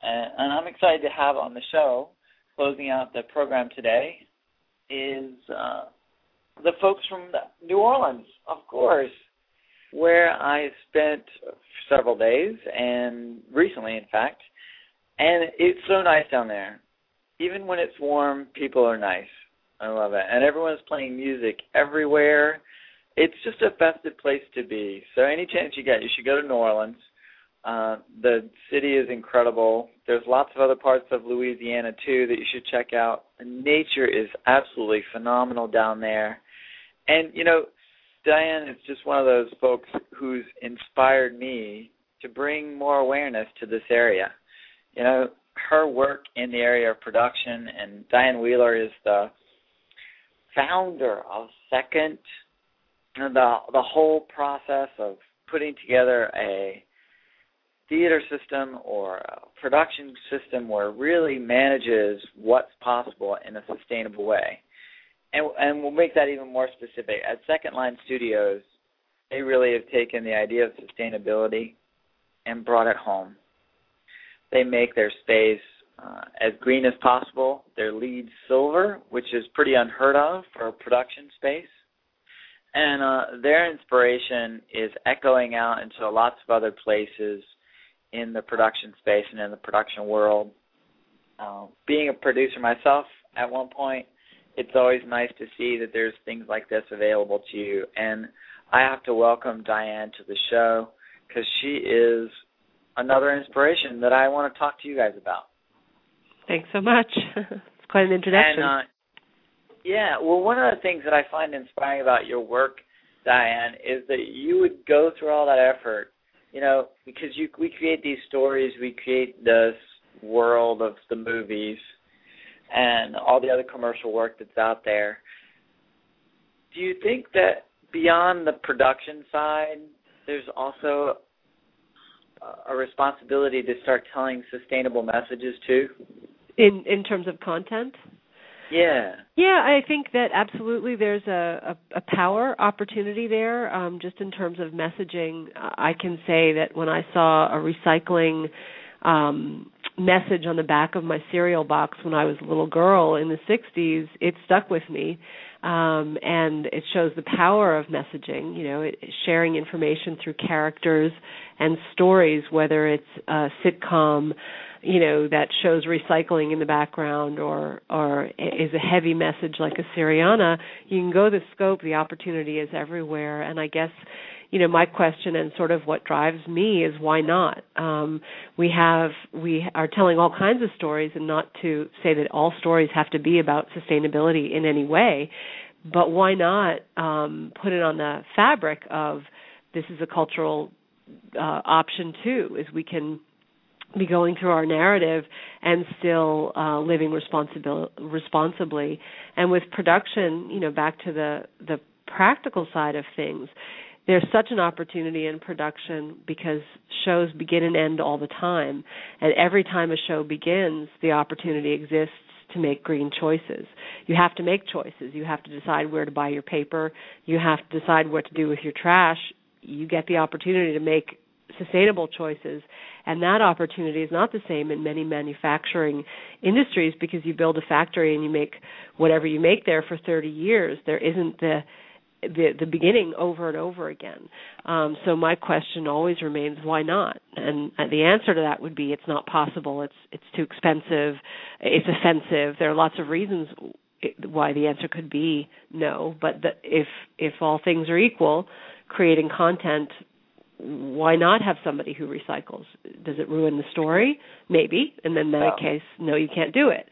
and I'm excited to have on the show, closing out the program today, is the folks from New Orleans, of course, where I spent several days, and recently, in fact, and it's so nice down there. Even when it's warm, people are nice. I love it. And everyone's playing music everywhere. It's just a festive place to be. So any chance you get, you should go to New Orleans. The city is incredible. There's lots of other parts of Louisiana, too, that you should check out. The nature is absolutely phenomenal down there. And, you know, Diane is just one of those folks who's inspired me to bring more awareness to this area. You know, her work in the area of production, and Diane Wheeler is the founder of Second, the whole process of putting together a theater system or a production system where it really manages what's possible in a sustainable way. And we'll make that even more specific. At Second Line Studios, they really have taken the idea of sustainability and brought it home. They make their space as green as possible. Their LEED silver, which is pretty unheard of for a production space. And their inspiration is echoing out into lots of other places in the production space and in the production world. Being a producer myself at one point, it's always nice to see that there's things like this available to you. And I have to welcome Diane to the show because she is another inspiration that I want to talk to you guys about. Thanks so much. It's quite an introduction. And, well, one of the things that I find inspiring about your work, Diane, is that you would go through all that effort, you know, because we create these stories, we create this world of the movies and all the other commercial work that's out there. Do you think that beyond the production side, there's also a responsibility to start telling sustainable messages too? In terms of content? Yeah. Yeah, I think that absolutely there's a power opportunity there. Just in terms of messaging, I can say that when I saw a recycling message on the back of my cereal box when I was a little girl in the 60s, it stuck with me. And it shows the power of messaging, you know, sharing information through characters and stories, whether it's a sitcom, you know, that shows recycling in the background or is a heavy message like a Syriana. You can go the scope, the opportunity is everywhere. And I guess, you know, my question and sort of what drives me is why not? We are telling all kinds of stories, and not to say that all stories have to be about sustainability in any way, but why not put it on the fabric of this is a cultural option too, is we can be going through our narrative and still living responsibly. And with production, you know, back to the practical side of things, there's such an opportunity in production because shows begin and end all the time. And every time a show begins, the opportunity exists to make green choices. You have to make choices. You have to decide where to buy your paper. You have to decide what to do with your trash. You get the opportunity to make sustainable choices. And that opportunity is not the same in many manufacturing industries because you build a factory and you make whatever you make there for 30 years. There isn't the beginning over and over again. So my question always remains, why not? And the answer to that would be it's not possible. It's too expensive. It's offensive. There are lots of reasons why the answer could be no. But if all things are equal, creating content, why not have somebody who recycles? Does it ruin the story? Maybe. And then in that case, no, you can't do it.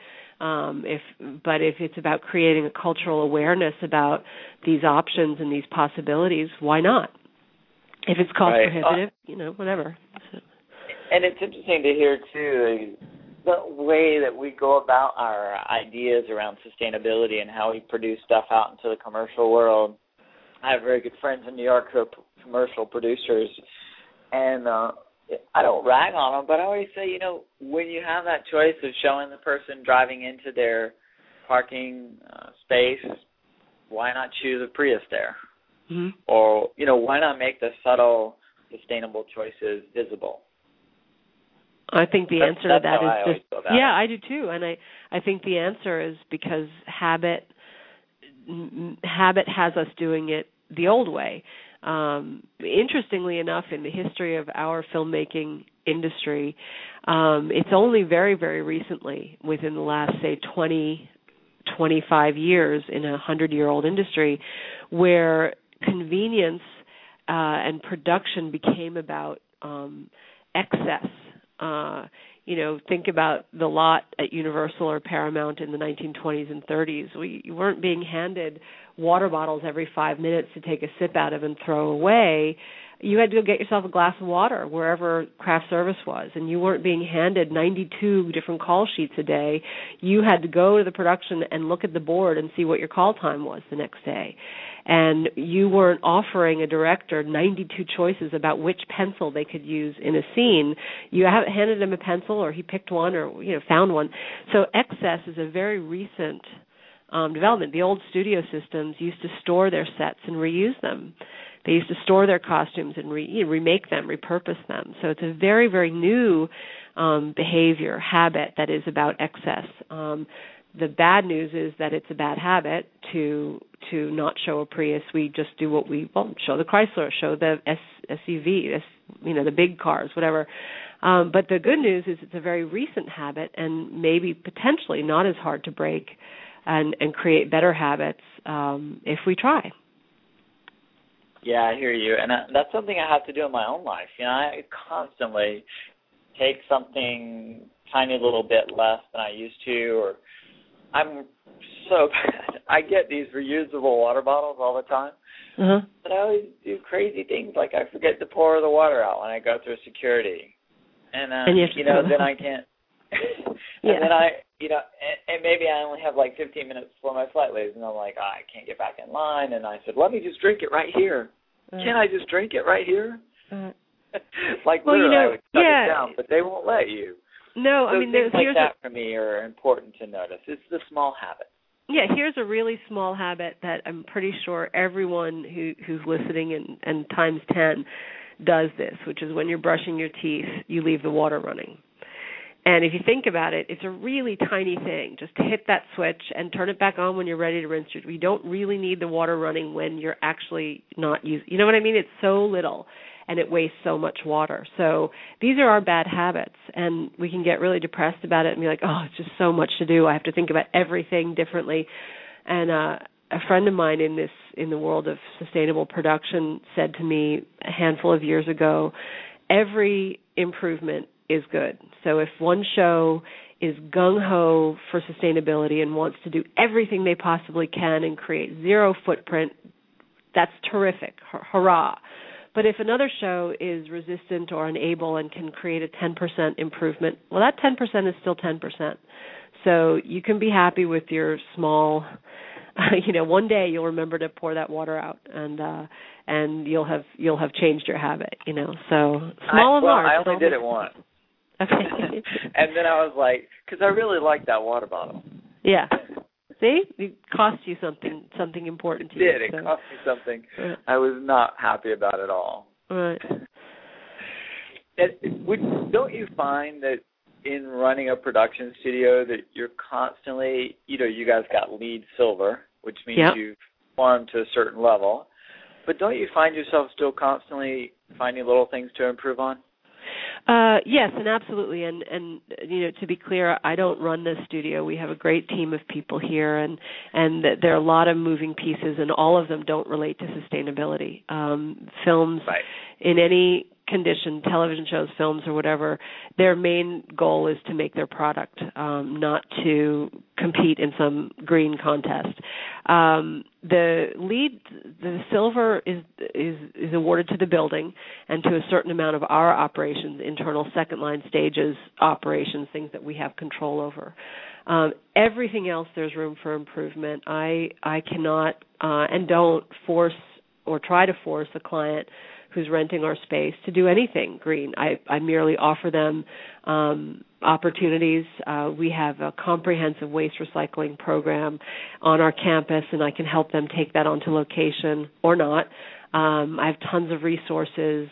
But if it's about creating a cultural awareness about these options and these possibilities, why not? If it's cost prohibitive, you know, whatever. So. And it's interesting to hear, too, the way that we go about our ideas around sustainability and how we produce stuff out into the commercial world. I have very good friends in New York who are commercial producers, and I don't rag on them, but I always say, you know, when you have that choice of showing the person driving into their parking space, why not choose a Prius there? Mm-hmm. Or, you know, why not make the subtle, sustainable choices visible? I think the answer to that is just, yeah, I do too. And I think the answer is because habit has us doing it the old way. Interestingly enough, in the history of our filmmaking industry, it's only very, very recently, within the last, say, 25 years in a 100-year-old industry, where convenience and production became about excess. Think about the lot at Universal or Paramount in the 1920s and 30s. You weren't being handed water bottles every 5 minutes to take a sip out of and throw away. You had to go get yourself a glass of water wherever craft service was, and you weren't being handed 92 different call sheets a day. You had to go to the production and look at the board and see what your call time was the next day. And you weren't offering a director 92 choices about which pencil they could use in a scene. You handed him a pencil, or he picked one, or found one. So excess is a very recent development. The old studio systems used to store their sets and reuse them. They used to store their costumes and remake them, repurpose them. So it's a very, very new behavior, habit that is about excess. The bad news is that it's a bad habit to not show a Prius. We just do what show the Chrysler, show the SUV, the big cars, whatever. But the good news is it's a very recent habit, and maybe potentially not as hard to break and create better habits if we try. Yeah, I hear you, and that's something I have to do in my own life. I constantly take something tiny little bit less than I used to, or I'm so bad. I get these reusable water bottles all the time, but I always do crazy things, like I forget to pour the water out when I go through security, and then I can't. And then and maybe I only have like 15 minutes before my flight leaves, and I'm like, I can't get back in line. And I said, let me just drink it right here. Can I just drink it right here? Literally, I would shut it down, but they won't let you. No, so things like that for me are important to notice. It's the small habit. Yeah, here's a really small habit that I'm pretty sure everyone who's listening and times 10 does this, which is when you're brushing your teeth, you leave the water running. And if you think about it, it's a really tiny thing. Just hit that switch and turn it back on when you're ready to rinse your teeth. You don't really need the water running when you're actually not using. You know what I mean? It's so little, and it wastes so much water. So these are our bad habits, and we can get really depressed about it and be like, oh, it's just so much to do. I have to think about everything differently. And a friend of mine in the world of sustainable production said to me a handful of years ago, every improvement is good. So if one show is gung-ho for sustainability and wants to do everything they possibly can and create zero footprint, that's terrific. Hurrah. But if another show is resistant or unable and can create a 10% improvement, well, that 10% is still 10%. So you can be happy with your small, one day you'll remember to pour that water out, and you'll have changed your habit, So small and large. I only did it once. Okay. And then I was like, because I really like that water bottle. Yeah. See? It cost you something important to you. It did. It cost me something I was not happy about at all. Right. Don't you find that in running a production studio that you're constantly, you guys got LEED silver, which means you've performed to a certain level, but don't you find yourself still constantly finding little things to improve on? Yes, and absolutely. And to be clear, I don't run this studio. We have a great team of people here, and there are a lot of moving pieces, and all of them don't relate to sustainability. Films, in any condition, television shows, films, or whatever, their main goal is to make their product, not to compete in some green contest. The silver is awarded to the building and to a certain amount of our operations, internal second line stages operations, things that we have control over. Everything else, there's room for improvement. I cannot and don't force or try to force a client who's renting our space to do anything green. I merely offer them opportunities. We have a comprehensive waste recycling program on our campus, and I can help them take that onto location or not. I have tons of resources.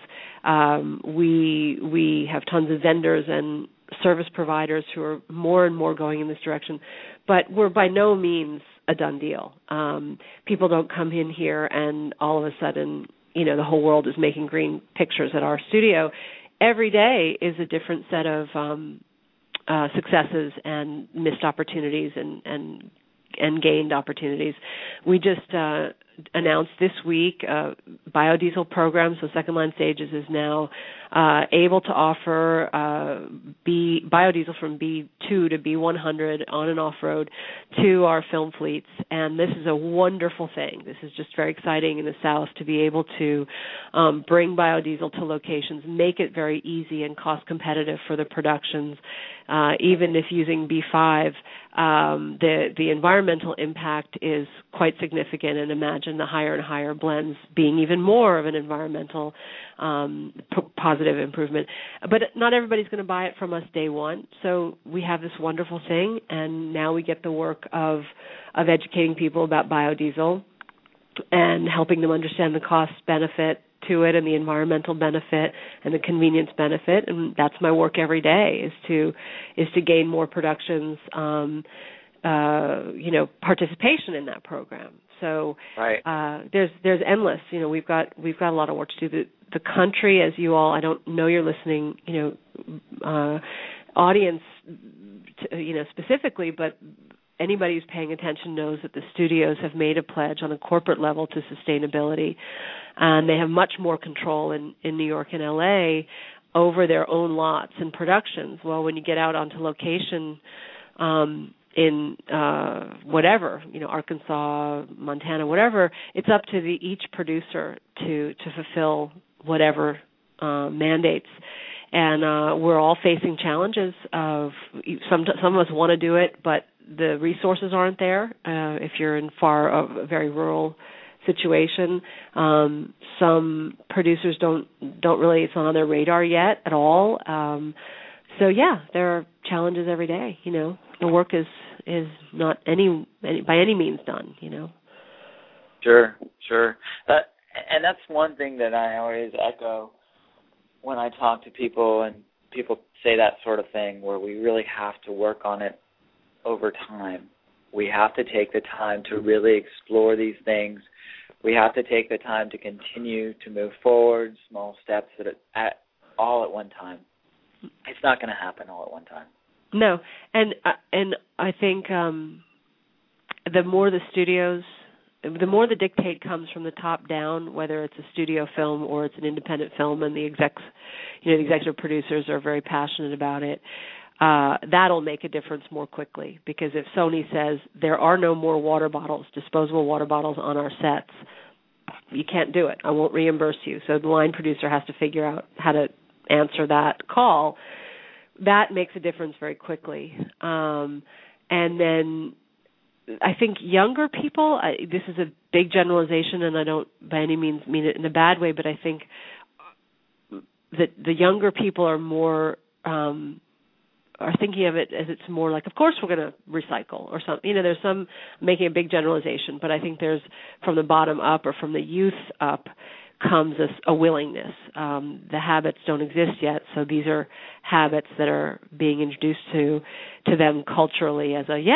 We have tons of vendors and service providers who are more and more going in this direction. But we're by no means a done deal. People don't come in here and all of a sudden, the whole world is making green pictures at our studio. Every day is a different set of successes and missed opportunities and gained opportunities. We just announced this week biodiesel program, so Second Line Stages is now able to offer biodiesel from B2 to B100 on and off-road to our film fleets, and this is a wonderful thing. This is just very exciting in the South to be able to bring biodiesel to locations, make it very easy and cost competitive for the productions. Even if using B5, the environmental impact is quite significant, and imagine the higher and higher blends being even more of an environmental positive improvement. But not everybody's going to buy it from us day one, so we have this wonderful thing, and now we get the work of educating people about biodiesel and helping them understand the cost benefit to it and the environmental benefit and the convenience benefit, and that's my work every day is to gain more productions participation in that program. So right. There's endless. We've got a lot of work to do. The country, as you all, I don't know you're listening, audience, specifically, but anybody who's paying attention knows that the studios have made a pledge on a corporate level to sustainability, and they have much more control in New York and LA over their own lots and productions. Well, when you get out onto location in whatever, Arkansas, Montana, whatever, it's up to each producer to fulfill whatever mandates. And we're all facing challenges of some of us want to do it, but the resources aren't there. If you're in a very rural situation, some producers don't really, it's not on their radar yet at all. So yeah, there are challenges every day. The work is not by any means done. Sure. And that's one thing that I always echo when I talk to people, and people say that sort of thing, where we really have to work on it over time. We have to take the time to really explore these things. We have to take the time to continue to move forward, small steps all at one time. It's not going to happen all at one time. No, and I think the more the dictate comes from the top down, whether it's a studio film or it's an independent film, and the executive producers are very passionate about it, that'll make a difference more quickly. Because if Sony says there are no more disposable water bottles on our sets, you can't do it. I won't reimburse you. So the line producer has to figure out how to answer that call. That makes a difference very quickly. And then I think younger people, this is a big generalization, and I don't by any means mean it in a bad way, but I think that the younger people are more are thinking of it as it's more like, of course we're going to recycle or something. There's some making a big generalization, but I think there's from the bottom up or from the youth up comes a willingness. The habits don't exist yet, so these are habits that are being introduced to them culturally as I'm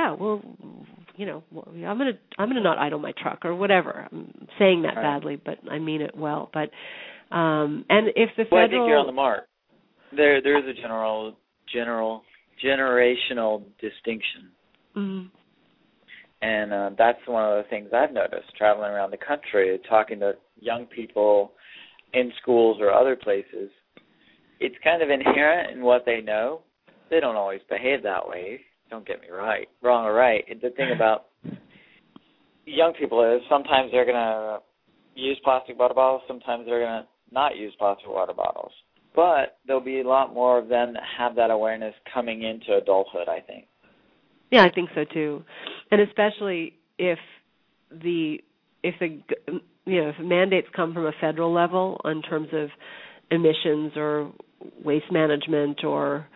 gonna not idle my truck or whatever. I'm saying that badly, but I mean it well. But and if the federal, I think you're on the mark. There is a generational distinction. Mm-hmm. And that's one of the things I've noticed traveling around the country, talking to young people in schools or other places. It's kind of inherent in what they know. They don't always behave that way. Don't get me wrong or right. The thing about young people is sometimes they're going to use plastic water bottles, sometimes they're going to not use plastic water bottles. But there'll be a lot more of them that have that awareness coming into adulthood, I think. Yeah, I think so too, and especially if mandates come from a federal level in terms of emissions or waste management or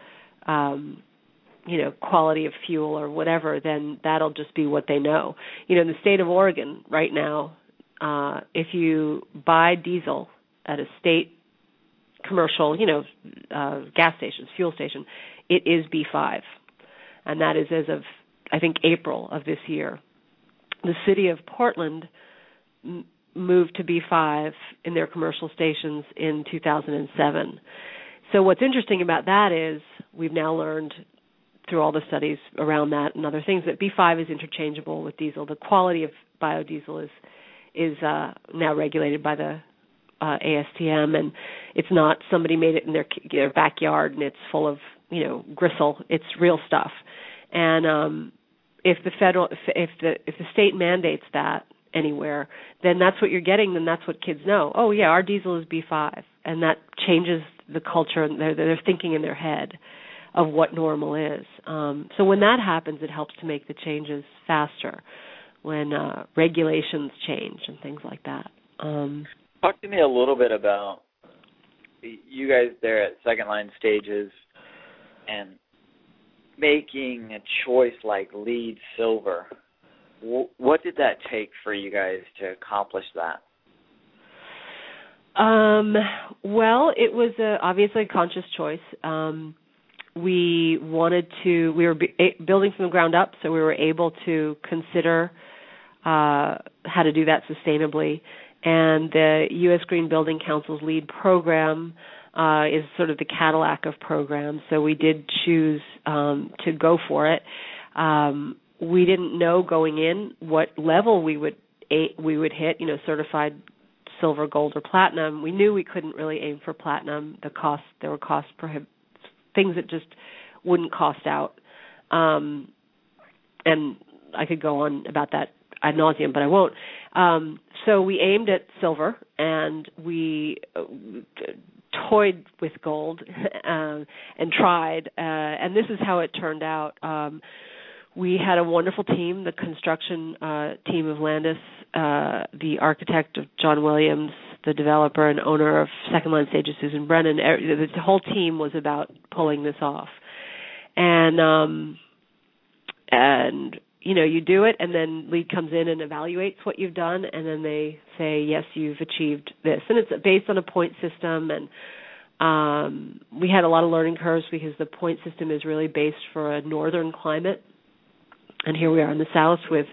quality of fuel or whatever, then that'll just be what they know. In the state of Oregon right now, if you buy diesel at a state commercial, gas stations, fuel station, it is B5. And that is as of, I think, April of this year. The city of Portland moved to B5 in their commercial stations in 2007. So what's interesting about that is we've now learned through all the studies around that and other things that B5 is interchangeable with diesel. The quality of biodiesel is now regulated by the ASTM, and it's not somebody made it in their backyard and it's full of gristle. It's real stuff. And if the state mandates that anywhere, then that's what you're getting. Then that's what kids know. Oh yeah, our diesel is B5, and that changes the culture and their thinking in their head of what normal is. So when that happens, it helps to make the changes faster. When regulations change and things like that. Talk to me a little bit about you guys there at Second Line Stages and making a choice like LEED Silver. What did that take for you guys to accomplish that? Well, it was obviously a conscious choice. We were building from the ground up, so we were able to consider how to do that sustainably. And the U.S. Green Building Council's LEED program is sort of the Cadillac of programs, so we did choose to go for it. We didn't know going in what level we would hit, certified silver, gold, or platinum. We knew we couldn't really aim for platinum. There were things that just wouldn't cost out. And I could go on about that ad nauseum, but I won't. So we aimed at silver, and we toyed with gold and tried. And this is how it turned out. We had a wonderful team, the construction team of Landis, the architect of John Williams, the developer and owner of Second Line Stages, Susan Brennan. The whole team was about pulling this off. And you do it, and then LEED comes in and evaluates what you've done, and then they say, yes, you've achieved this. And it's based on a point system, and we had a lot of learning curves because the point system is really based for a northern climate. And here we are in the south with,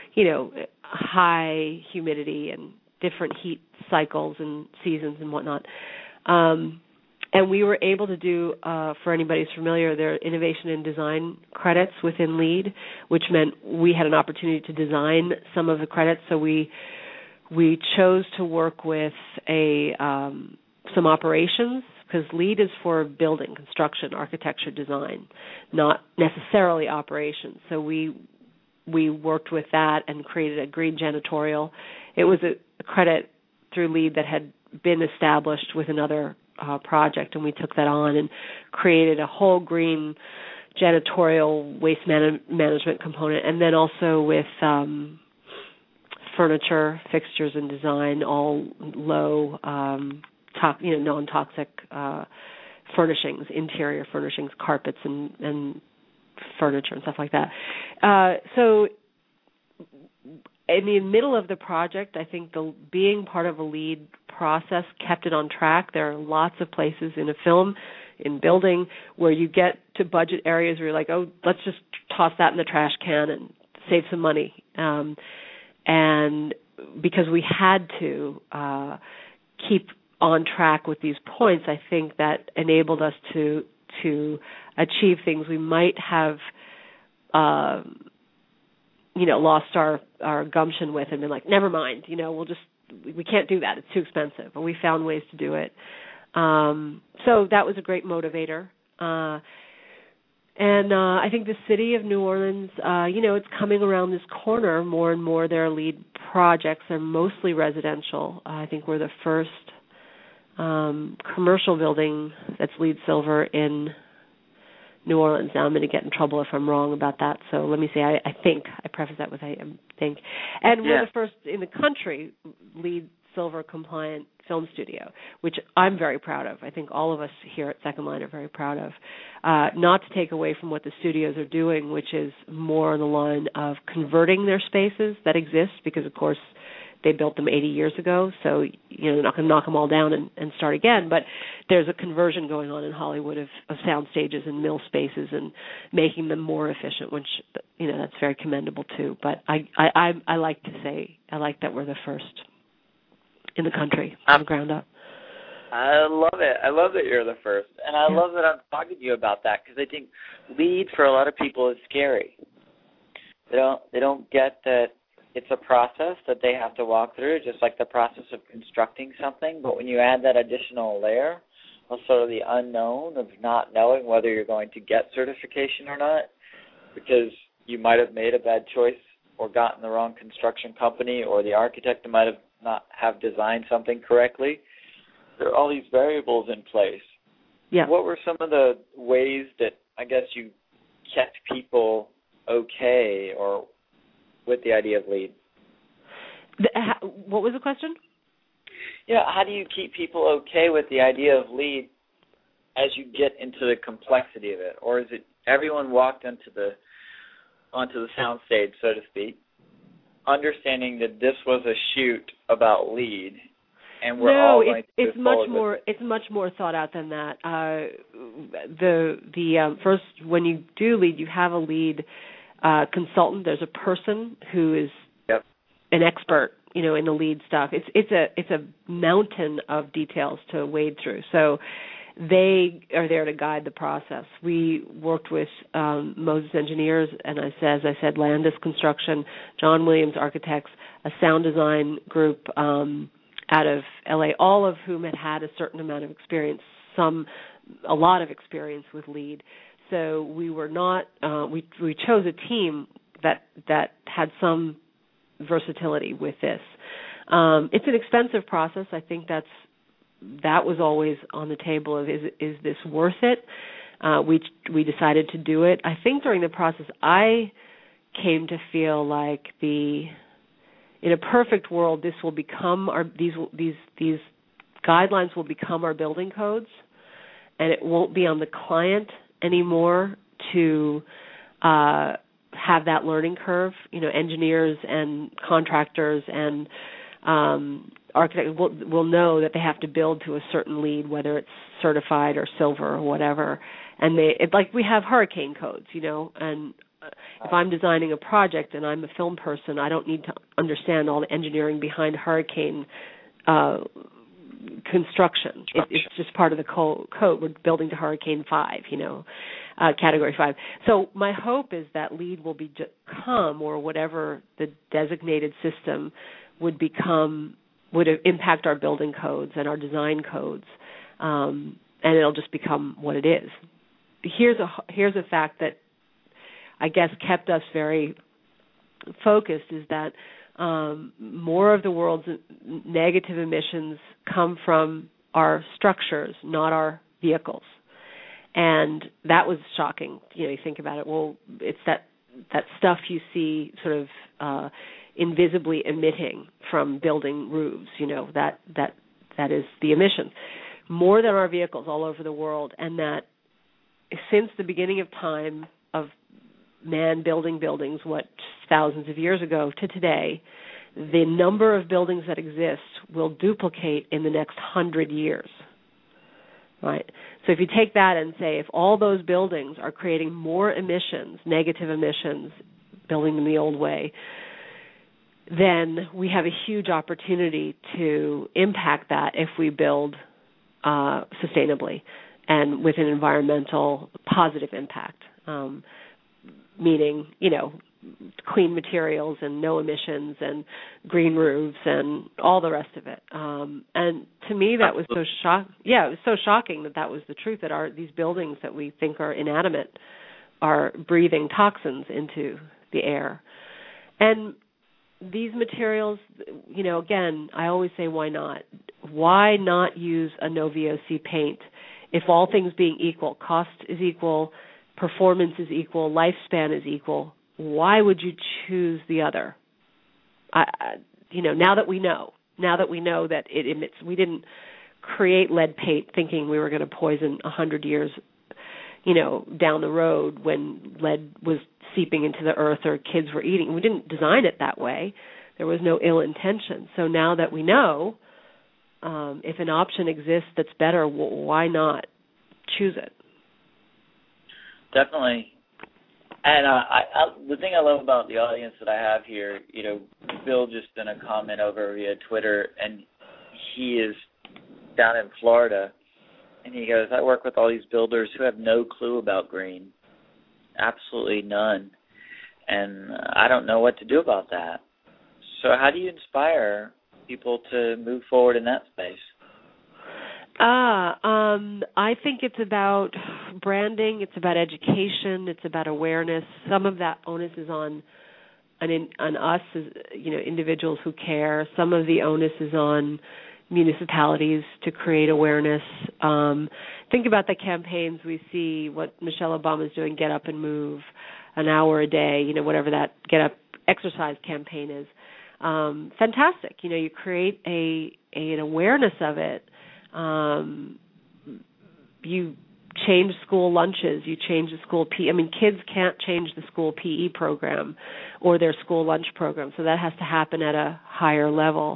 high humidity and different heat cycles and seasons and whatnot. And we were able to do, for anybody who's familiar, there are innovation and design credits within LEED, which meant we had an opportunity to design some of the credits. So we chose to work with some operations, because LEED is for building, construction, architecture, design, not necessarily operations. So we worked with that and created a green janitorial. It was a credit through LEED that had been established with another project, and we took that on and created a whole green janitorial waste management component, and then also with furniture, fixtures, and design, all low, non-toxic furnishings, interior furnishings, carpets, and furniture and stuff like that. So in the middle of the project, I think being part of a LEED process kept it on track. There are lots of places in a film, in building, where you get to budget areas where you're like, oh, let's just toss that in the trash can and save some money. And because we had to keep on track with these points, I think that enabled us to achieve things we might have lost our gumption with and been like, never mind, we can't do that. It's too expensive. But we found ways to do it. So that was a great motivator. And I think the city of New Orleans, it's coming around this corner more and more. Their LEED projects are mostly residential. I think we're the first commercial building that's LEED Silver in New Orleans. Now I'm going to get in trouble if I'm wrong about that. So let me say I think. I preface that with I think. And we're the first in the country LEED Silver compliant film studio, which I'm very proud of. I think all of us here at Second Line are very proud of. Not to take away from what the studios are doing, which is more on the line of converting their spaces that exist, because of course they built them 80 years ago, so they're not going to knock them all down and start again. But there's a conversion going on in Hollywood of sound stages and mill spaces and making them more efficient, which that's very commendable too. But I like to say I like that we're the first in the country from the ground up. I love it. I love that you're the first, and I love that I'm talking to you about that, because I think LEED for a lot of people is scary. They don't get that it's a process that they have to walk through, just like the process of constructing something. But when you add that additional layer of sort of the unknown of not knowing whether you're going to get certification or not, because you might have made a bad choice or gotten the wrong construction company, or the architect might have not have designed something correctly, there are all these variables in place. Yeah. What were some of the ways that I guess you kept people okay or with the idea of LEED? What was the question? How do you keep people okay with the idea of LEED as you get into the complexity of it? Or is it everyone walked onto the soundstage, so to speak, understanding that this was a shoot about LEED, and we're all going to move forward with it? It's much more thought out than that. First, when you do LEED, you have a LEED consultant. There's a person who is an expert, in the LEED stuff. It's a mountain of details to wade through. So they are there to guide the process. We worked with Moses Engineers, and as I said, Landis Construction, John Williams Architects, a sound design group out of LA, all of whom had a certain amount of experience, a lot of experience with LEED. So we were not. We chose a team that had some versatility with this. It's an expensive process. I think that was always on the table of is this worth it? We decided to do it. I think during the process, I came to feel like in a perfect world, this will become these guidelines will become our building codes, and it won't be on the client anymore to have that learning curve. Engineers and contractors and architects will know that they have to build to a certain LEED, whether it's certified or silver or whatever. And like we have hurricane codes, and if I'm designing a project and I'm a film person, I don't need to understand all the engineering behind hurricane construction. It's just part of the code. We're building to Hurricane 5, Category 5. So my hope is that LEED will become, or whatever the designated system would impact our building codes and our design codes, and it'll just become what it is. Here's a fact that I guess kept us very focused, is that more of the world's negative emissions come from our structures, not our vehicles. And that was shocking. You think about it. Well, it's that stuff you see sort of invisibly emitting from building roofs. That is the emissions. More than our vehicles all over the world, and that since the beginning of time of man building buildings, thousands of years ago to today, the number of buildings that exist will duplicate in the next 100 years. Right? So if you take that and say, if all those buildings are creating more emissions, negative emissions, building them the old way, then we have a huge opportunity to impact that if we build sustainably and with an environmental positive impact, meaning, clean materials and no emissions and green roofs and all the rest of it. And to me, that was so shocking. Yeah, it was so shocking that was the truth, that these buildings that we think are inanimate are breathing toxins into the air. And these materials, again, I always say, why not? Why not use a no VOC paint if all things being equal, cost is equal, performance is equal, lifespan is equal? Why would you choose the other? Now that we know that it emits, we didn't create lead paint thinking we were going to poison 100 years, down the road when lead was seeping into the earth or kids were eating. We didn't design it that way. There was no ill intention. So now that we know, if an option exists that's better, why not choose it? Definitely. And the thing I love about the audience that I have here, Bill just sent a comment over via Twitter, and he is down in Florida, and he goes, I work with all these builders who have no clue about green, absolutely none, and I don't know what to do about that. So how do you inspire people to move forward in that space? I think it's about branding, it's about education, it's about awareness. Some of that onus is on us as individuals who care. Some of the onus is on municipalities to create awareness. Think about the campaigns we see, what Michelle Obama is doing, Get Up and Move, an hour a day, whatever that Get Up exercise campaign is. Fantastic. You create an awareness of it. You change school lunches, you change the school kids can't change the school PE program or their school lunch program, so that has to happen at a higher level.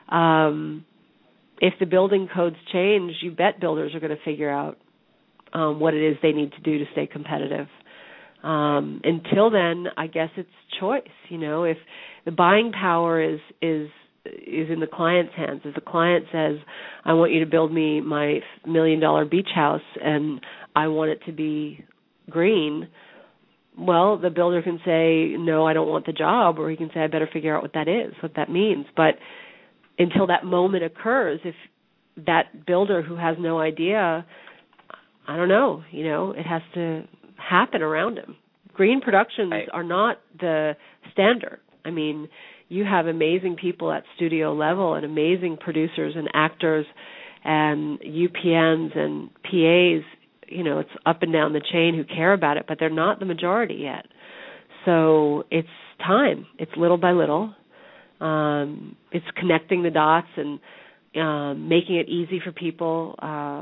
If the building codes change, you bet builders are going to figure out what it is they need to do to stay competitive. Until then, I guess it's choice. If the buying power is in the client's hands. If the client says, I want you to build me my $1 million beach house and I want it to be green, well, the builder can say, no, I don't want the job, or he can say, I better figure out what that is, what that means. But until that moment occurs, if that builder who has no idea, I don't know, it has to happen around him. Green productions are not the standard. You have amazing people at studio level and amazing producers and actors and UPNs and PAs, it's up and down the chain who care about it, but they're not the majority yet. So it's time. It's little by little. It's connecting the dots and making it easy for people.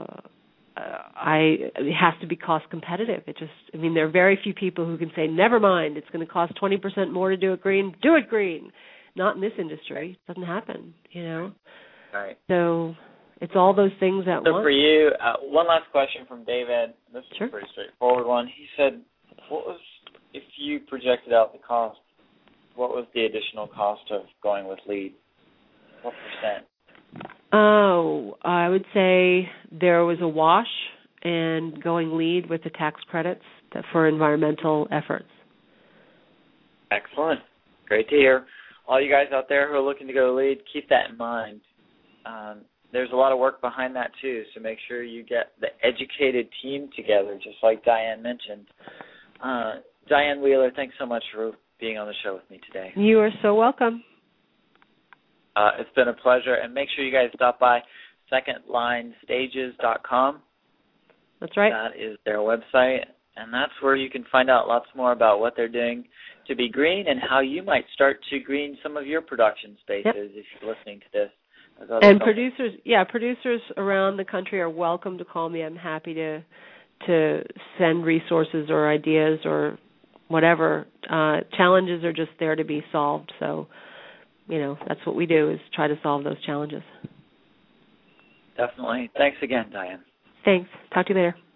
It has to be cost competitive. There are very few people who can say, never mind, it's going to cost 20% more to do it green. Do it green. Not in this industry. It doesn't happen, Right. So it's all those things at once. So for you, one last question from David. This is a pretty straightforward one. He said, if you projected out the cost, what was the additional cost of going with LEED? What percent? Oh, I would say there was a wash and going LEED with the tax credits for environmental efforts. Excellent. Great to hear. All you guys out there who are looking to go LEED, keep that in mind. There's a lot of work behind that, too, so make sure you get the educated team together, just like Diane mentioned. Diane Wheeler, thanks so much for being on the show with me today. You are so welcome. It's been a pleasure, and make sure you guys stop by secondlinestages.com. That's right. That is their website, and that's where you can find out lots more about what they're doing to be green and how you might start to green some of your production spaces if you're listening to this. And producers around the country are welcome to call me. I'm happy to send resources or ideas or whatever. Challenges are just there to be solved, so that's what we do, is try to solve those challenges. Definitely. Thanks again, Diane. Thanks. Talk to you later.